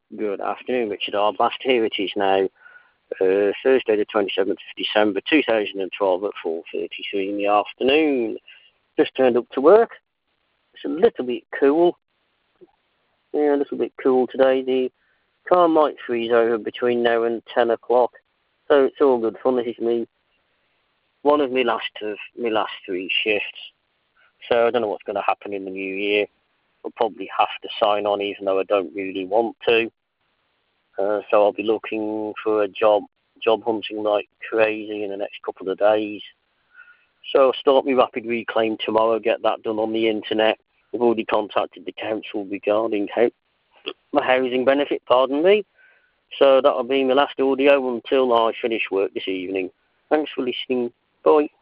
Good afternoon, Richard Arbast. Here it is now, Thursday the 27th of December 2012 at 4:33 in the afternoon. Just turned up to work. It's a little bit cool. Yeah, a little bit cool today. The car might freeze over between now and 10 o'clock. So it's all good fun. This is one of my last three shifts. So I don't know what's going to happen in the new year. I'll probably have to sign on even though I don't really want to. So I'll be looking for a job hunting like crazy in the next couple of days. So I'll start my rapid reclaim tomorrow, get that done on the internet. I've already contacted the council regarding my housing benefit, pardon me. So that'll be my last audio until I finish work this evening. Thanks for listening. Bye.